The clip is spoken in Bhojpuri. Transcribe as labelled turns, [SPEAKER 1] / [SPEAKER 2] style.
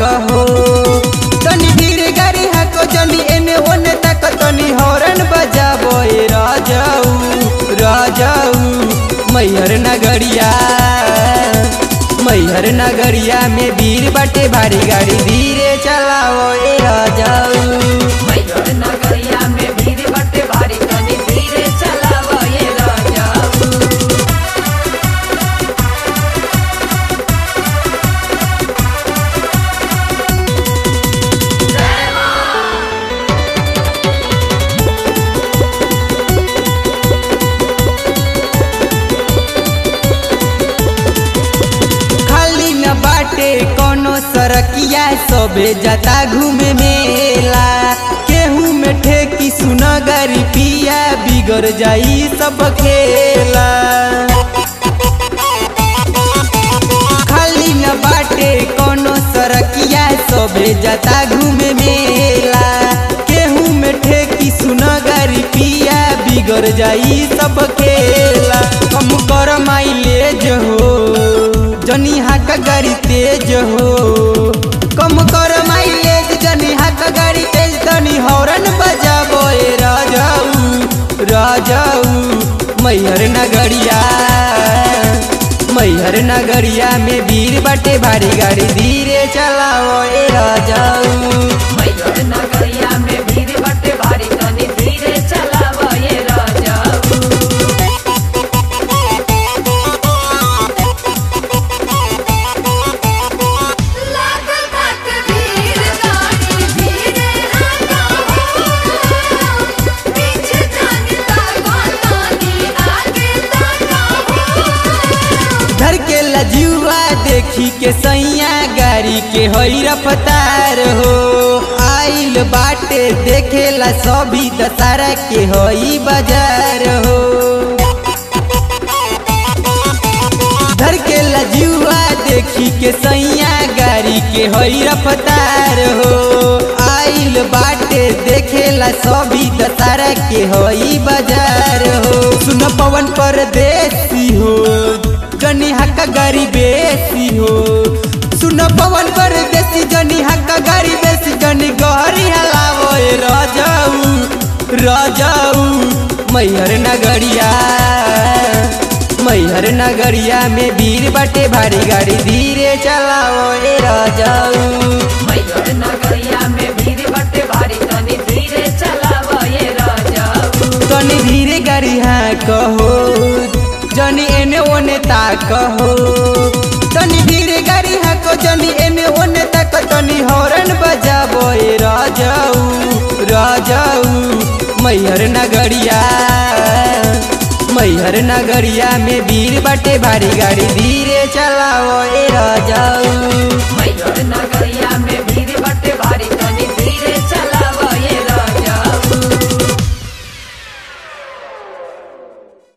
[SPEAKER 1] कहो तनी धीरे गाड़ी हाको जनी एने ओने तक तनी हॉर्न बजाबो ए राजाऊ राजाऊ मैहर नगरिया में भीड़ बाटे भारी गाड़ी धीरे चलाओ ए राजाऊ
[SPEAKER 2] मैहर नगरिया में भीड़ बाटे भारी गाड़ी धीरे चलाओ ए राजाऊ।
[SPEAKER 1] बाटे कोनो सरकिया सबे जाता घूमे मेला केहू में ठेकी सुनगरी पिया बिगड़ जाई सब खेला। खाली न बाटे कोनो सरकिया सबे जाता घूमे मेला केहू में ठेकी सुनगरी पिया बिगड़ जाई सब खेला। हम कर माइलेज हो जनी हाक गाड़ी तेज हो कम कर माइलेज जनी हाक गाड़ी तेज तनी हॉर्न बजाबो ए राजाऊ राजाऊ मैहर नगरिया में भीड़ बाटे भारी गाड़ी धीरे चलाओ ए राजाऊ
[SPEAKER 2] मैहर नगरिया में भीड़ बाटे भारी गाड़ी धीरे चलाओ ए राजाऊ।
[SPEAKER 1] जुआ देखी के सैया गाड़ी के हई रफ्तार हो आइल बाटे देखेला सभी दशहरा के हई बाजार हो। धर के लजुआ देखी के सैया गाड़ी के हई रफ्तार हो आइल बाटे देखेला सभी दशहरा के हई बाजार हो। सुन पवन परदेसी हो जनी हक गाड़ी बेसी हो सुन पवन परदेसी जनी हक गाड़ी बेसी जनी गहरी हलावो ए राजाऊ राजाऊ मैहर नगरिया में भीड़ बाटे भारी गाड़ी धीरे चलाओ ए राजाऊ
[SPEAKER 2] मैहर नगरिया में भीड़ बाटे भारी गाड़ी धीरे चलाओ ए राजाऊ।
[SPEAKER 1] तनी धीरे गाड़ी हाँ कहो जनी एने ओने ताकहो तनी धीरे गाड़ी हाको जनी एने ओने तक तनी हॉर्न बजाबो ए राजाऊ राजाऊ मैहर नगरिया में भीड़ बाटे भारी गाड़ी धीरे चलाओ ए राजाऊ
[SPEAKER 2] मैहर नगरिया में भीड़ बाटे भारी गाड़ी